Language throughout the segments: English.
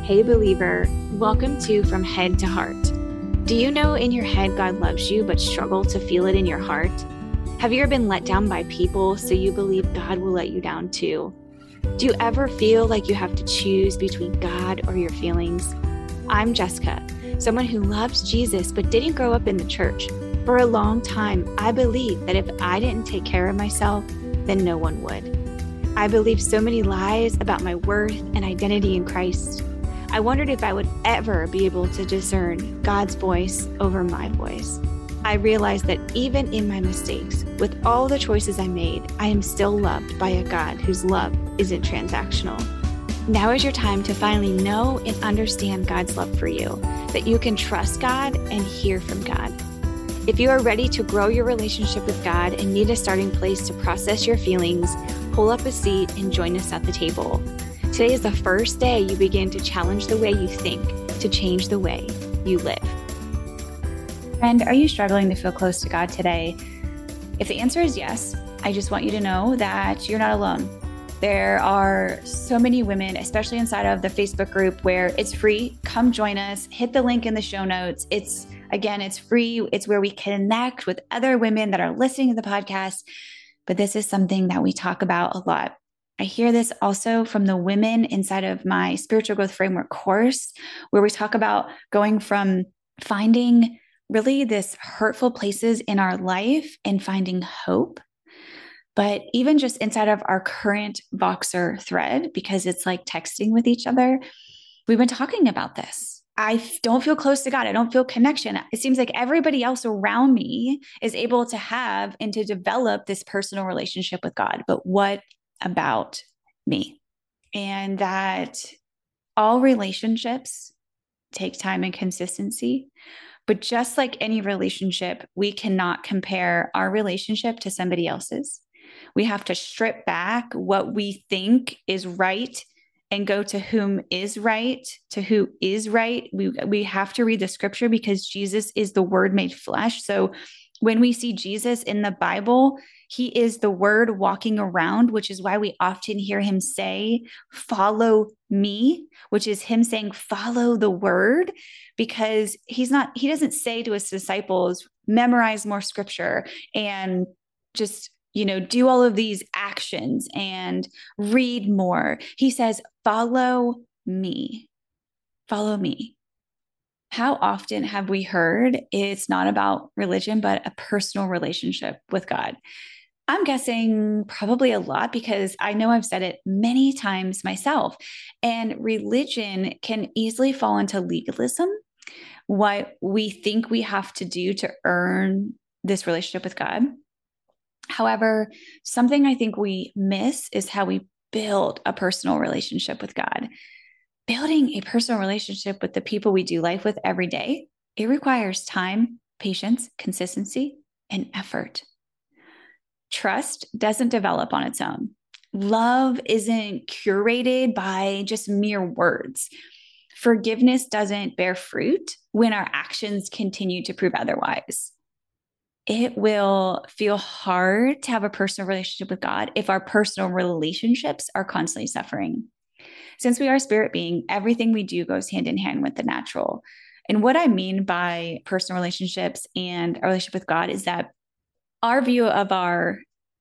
Hey believer, welcome to From Head to Heart. Do you know in your head God loves you but struggle to feel it in your heart? Have you ever been let down by people so you believe God will let you down too? Do you ever feel like you have to choose between God or your feelings? I'm Jessica, someone who loves Jesus but didn't grow up in the church. For a long time, I believed that if I didn't take care of myself, then no one would. I believed so many lies about my worth and identity in Christ. I wondered if I would ever be able to discern God's voice over my voice. I realized that even in my mistakes, with all the choices I made, I am still loved by a God whose love isn't transactional. Now is your time to finally know and understand God's love for you, that you can trust God and hear from God. If you are ready to grow your relationship with God and need a starting place to process your feelings, pull up a seat and join us at the table. Today is the first day you begin to challenge the way you think, to change the way you live. Friend, are you struggling to feel close to God today? If the answer is yes, I just want you to know that you're not alone. There are so many women, especially inside of the Facebook group, where it's free. Come join us. Hit the link in the show notes. It's free. It's where we connect with other women that are listening to the podcast. But this is something that we talk about a lot. I hear this also from the women inside of my Spiritual Growth Framework course, where we talk about going from finding really this hurtful places in our life and finding hope. But even just inside of our current Voxer thread, because it's like texting with each other, we've been talking about this. I don't feel close to God. I don't feel connection. It seems like everybody else around me is able to have and to develop this personal relationship with God. But what about me? And that all relationships take time and consistency. But just like any relationship, we cannot compare our relationship to somebody else's. We have to strip back what we think is right and go to whom is right, to who is right. We have to read the scripture because Jesus is the Word made flesh. So when we see Jesus in the Bible, he is the Word walking around, which is why we often hear him say, follow me, which is him saying, follow the Word, because he doesn't say to his disciples, memorize more scripture and just do all of these actions and read more. He says, follow me. Follow me. How often have we heard it's not about religion, but a personal relationship with God? I'm guessing probably a lot, because I know I've said it many times myself. And religion can easily fall into legalism, what we think we have to do to earn this relationship with God. However, something I think we miss is how we build a personal relationship with God. Building a personal relationship with the people we do life with every day, it requires time, patience, consistency, and effort. Trust doesn't develop on its own. Love isn't curated by just mere words. Forgiveness doesn't bear fruit when our actions continue to prove otherwise. It will feel hard to have a personal relationship with God if our personal relationships are constantly suffering. Since we are a spirit being, everything we do goes hand in hand with the natural. And what I mean by personal relationships and our relationship with God is that our view of our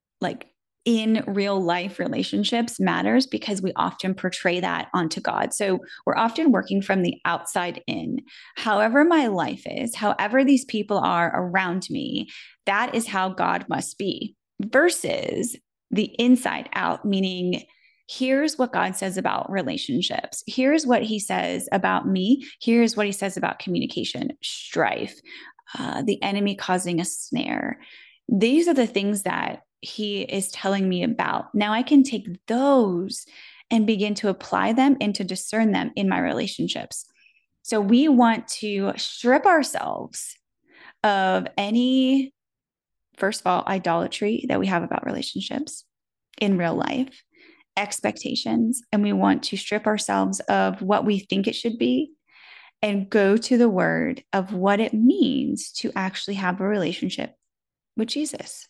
in real life relationships matters, because we often portray that onto God. So we're often working from the outside in. However my life is, however these people are around me, that is how God must be, versus the inside out, meaning here's what God says about relationships. Here's what he says about me. Here's what he says about communication, strife, the enemy causing a snare. These are the things that he is telling me about. Now I can take those and begin to apply them and to discern them in my relationships. So we want to strip ourselves of any, first of all, idolatry that we have about relationships in real life, expectations, and we want to strip ourselves of what we think it should be and go to the Word of what it means to actually have a relationship with Jesus.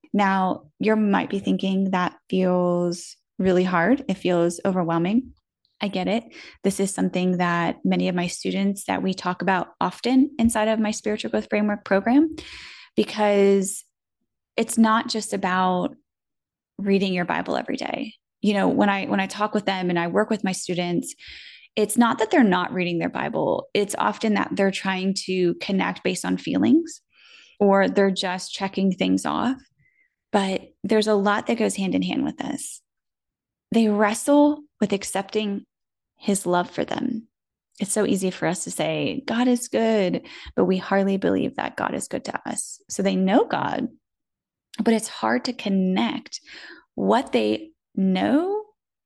Now, you might be thinking that feels really hard. It feels overwhelming. I get it. This is something that many of my students that we talk about often inside of my spiritual growth framework program, because it's not just about reading your Bible every day. When I talk with them and I work with my students, it's not that they're not reading their Bible. It's often that they're trying to connect based on feelings or they're just checking things off. But there's a lot that goes hand in hand with this. They wrestle with accepting his love for them. It's so easy for us to say, God is good, but we hardly believe that God is good to us. So they know God, but it's hard to connect what they know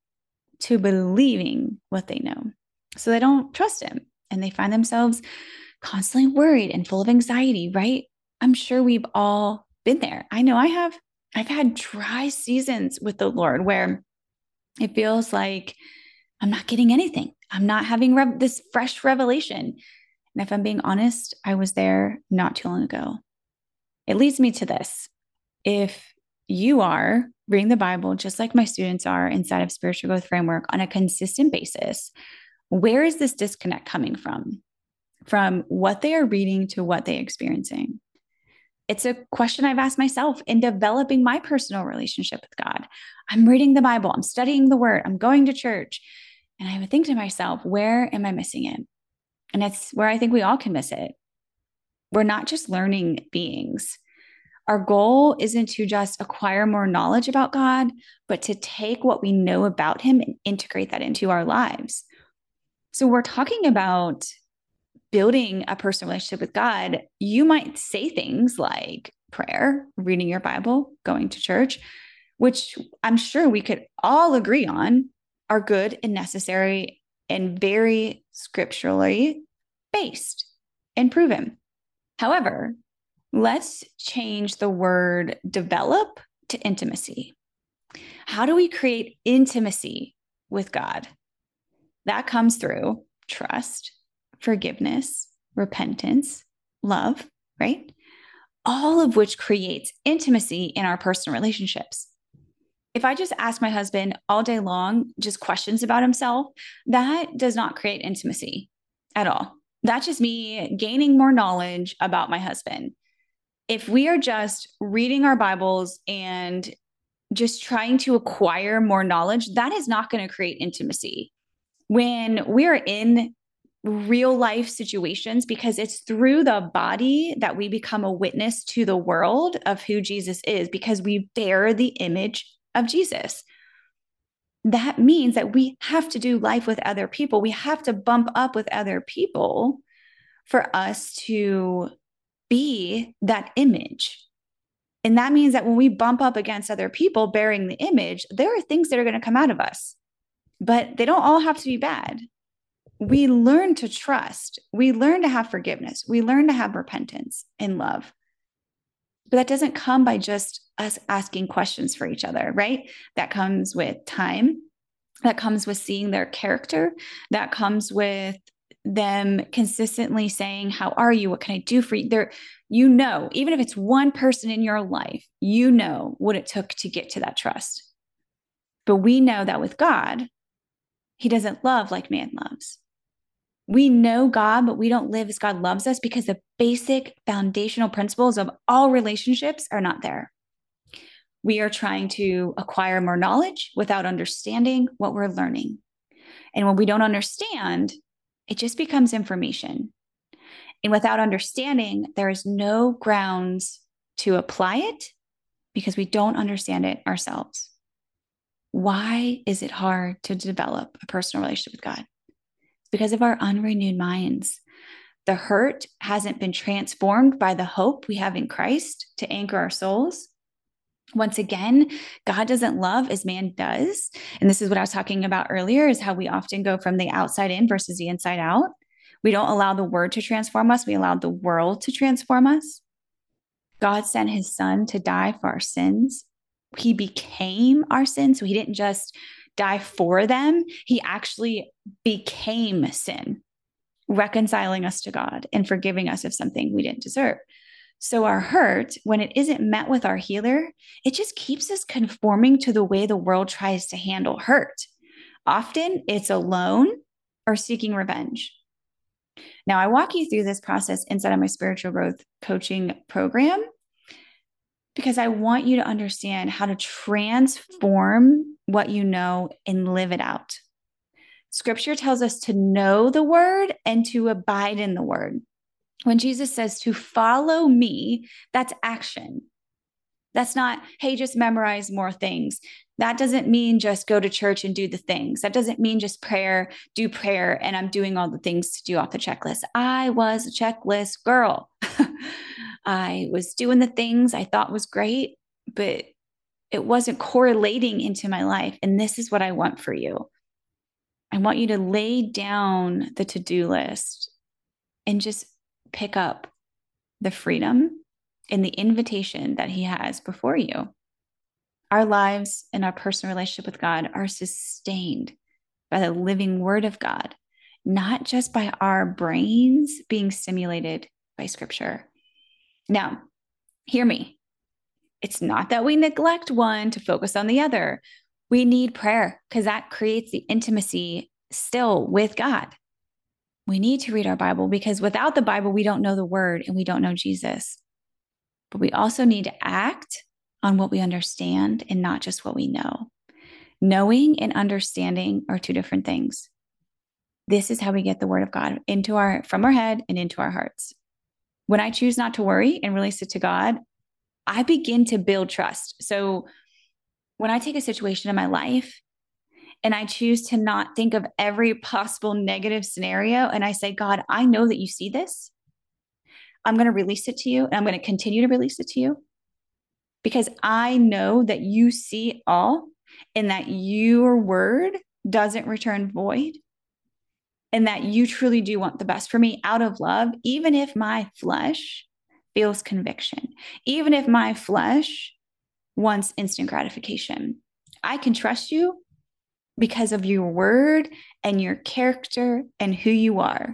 to believing what they know. So they don't trust him and they find themselves constantly worried and full of anxiety, right? I'm sure we've all been there. I know I have. I've had dry seasons with the Lord where it feels like I'm not getting anything. I'm not having this fresh revelation. And if I'm being honest, I was there not too long ago. It leads me to this. If you are reading the Bible, just like my students are inside of Spiritual Growth Framework on a consistent basis, where is this disconnect coming from? From what they are reading to what they're experiencing? It's a question I've asked myself in developing my personal relationship with God. I'm reading the Bible, I'm studying the word, I'm going to church. And I would think to myself, where am I missing it? And it's where I think we all can miss it. We're not just learning beings. Our goal isn't to just acquire more knowledge about God, but to take what we know about him and integrate that into our lives. So we're talking about building a personal relationship with God. You might say things like prayer, reading your Bible, going to church, which I'm sure we could all agree on are good and necessary and very scripturally based and proven. However, let's change the word develop to intimacy. How do we create intimacy with God? That comes through trust, forgiveness, repentance, love, right? All of which creates intimacy in our personal relationships. If I just ask my husband all day long, just questions about himself, that does not create intimacy at all. That's just me gaining more knowledge about my husband. If we are just reading our Bibles and just trying to acquire more knowledge, that is not going to create intimacy. When we're in real life situations, because it's through the body that we become a witness to the world of who Jesus is, because we bear the image of Jesus. That means that we have to do life with other people. We have to bump up with other people for us to be that image. And that means that when we bump up against other people bearing the image, there are things that are going to come out of us, but they don't all have to be bad. We learn to trust. We learn to have forgiveness. We learn to have repentance and love. But that doesn't come by just us asking questions for each other, right? That comes with time. That comes with seeing their character. That comes with them consistently saying, how are you? What can I do for you? Even if it's one person in your life, you know what it took to get to that trust. But we know that with God, he doesn't love like man loves. We know God, but we don't live as God loves us because the basic foundational principles of all relationships are not there. We are trying to acquire more knowledge without understanding what we're learning. And when we don't understand, it just becomes information. And without understanding, there is no grounds to apply it because we don't understand it ourselves. Why is it hard to develop a personal relationship with God? Because of our unrenewed minds. The hurt hasn't been transformed by the hope we have in Christ to anchor our souls. Once again, God doesn't love as man does. And this is what I was talking about earlier, is how we often go from the outside in versus the inside out. We don't allow the word to transform us. We allow the world to transform us. God sent his son to die for our sins. He became our sin. So he didn't just die for them. He actually became sin, reconciling us to God and forgiving us of something we didn't deserve. So our hurt, when it isn't met with our healer, it just keeps us conforming to the way the world tries to handle hurt. Often it's alone or seeking revenge. Now, I walk you through this process inside of my spiritual growth coaching program because I want you to understand how to transform what you know and live it out. Scripture tells us to know the word and to abide in the word. When Jesus says to follow me, that's action. That's not, hey, just memorize more things. That doesn't mean just go to church and do the things. That doesn't mean just do prayer, and I'm doing all the things to do off the checklist. I was a checklist girl. I was doing the things I thought was great, but it wasn't correlating into my life. And this is what I want for you. I want you to lay down the to-do list and just pick up the freedom and the invitation that he has before you. Our lives and our personal relationship with God are sustained by the living word of God, not just by our brains being stimulated by scripture. Now, hear me. It's not that we neglect one to focus on the other. We need prayer because that creates the intimacy still with God. We need to read our Bible because without the Bible, we don't know the word and we don't know Jesus. But we also need to act on what we understand and not just what we know. Knowing and understanding are two different things. This is how we get the word of God from our head and into our hearts. When I choose not to worry and release it to God, I begin to build trust. So when I take a situation in my life and I choose to not think of every possible negative scenario, and I say, God, I know that you see this. I'm going to release it to you, and I'm going to continue to release it to you because I know that you see all and that your word doesn't return void and that you truly do want the best for me out of love, even if my flesh feels conviction, even if my flesh wants instant gratification. I can trust you because of your word and your character and who you are.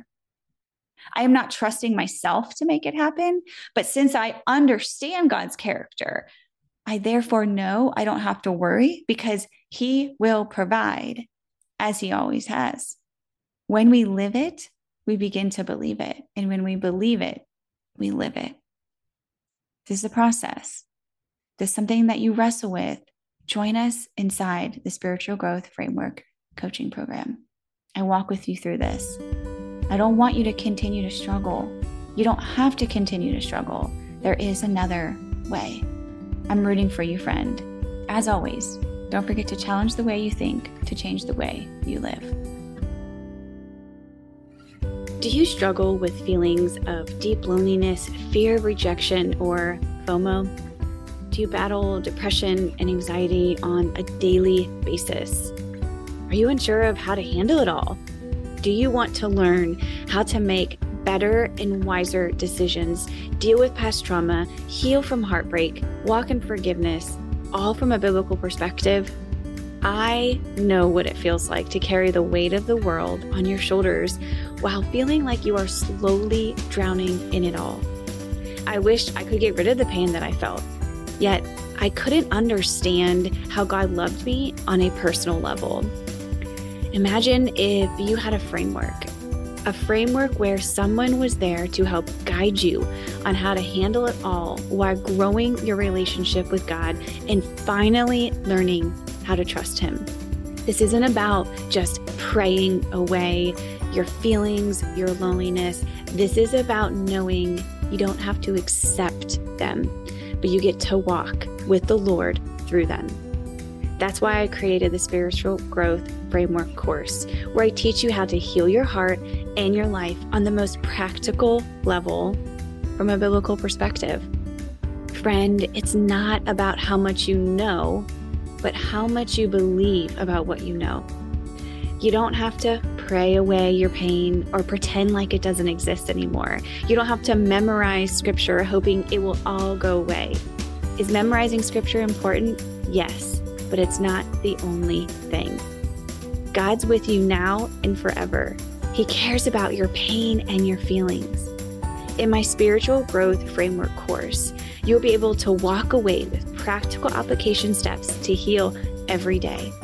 I am not trusting myself to make it happen, but since I understand God's character, I therefore know I don't have to worry because he will provide as he always has. When we live it, we begin to believe it. And when we believe it, we live it. This is a process. This is something that you wrestle with. Join us inside the Spiritual Growth Framework coaching program. I walk with you through this. I don't want you to continue to struggle. You don't have to continue to struggle. There is another way. I'm rooting for you, friend. As always, don't forget to challenge the way you think to change the way you live. Do you struggle with feelings of deep loneliness, fear of rejection, or FOMO? Do you battle depression and anxiety on a daily basis? Are you unsure of how to handle it all? Do you want to learn how to make better and wiser decisions, deal with past trauma, heal from heartbreak, walk in forgiveness, all from a biblical perspective? I know what it feels like to carry the weight of the world on your shoulders while feeling like you are slowly drowning in it all. I wish I could get rid of the pain that I felt, yet I couldn't understand how God loved me on a personal level. Imagine if you had a framework where someone was there to help guide you on how to handle it all while growing your relationship with God and finally learning how to trust Him. This isn't about just praying away your feelings, your loneliness. This is about knowing you don't have to accept them, but you get to walk with the Lord through them. That's why I created the Spiritual Growth Framework course, where I teach you how to heal your heart and your life on the most practical level from a biblical perspective. Friend, it's not about how much you know, but how much you believe about what you know. You don't have to pray away your pain or pretend like it doesn't exist anymore. You don't have to memorize scripture hoping it will all go away. Is memorizing scripture important? Yes, but it's not the only thing. God's with you now and forever. He cares about your pain and your feelings. In my Spiritual Growth Framework course, you'll be able to walk away with practical application steps to heal every day.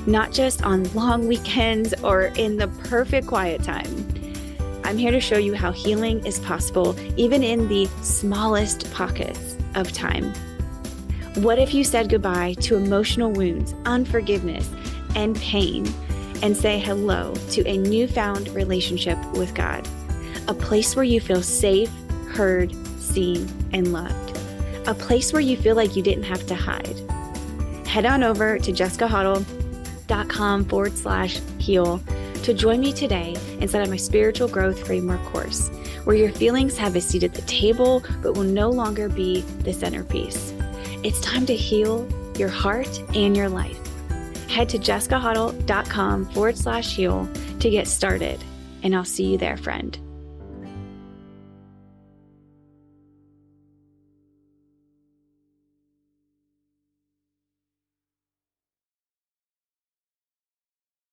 not just on long weekends or in the perfect quiet time. I'm here to show you how healing is possible even in the smallest pockets of time. What if you said goodbye to emotional wounds, unforgiveness, and pain, and say hello to a newfound relationship with God? A place where you feel safe, heard, seen, and loved. A place where you feel like you didn't have to hide. Head on over to jessicahoddle.com/heal to join me today inside of my Spiritual Growth Framework course, where your feelings have a seat at the table but will no longer be the centerpiece. It's time to heal your heart and your life. Head to jessicahoddle.com/heal to get started, and I'll see you there, friend.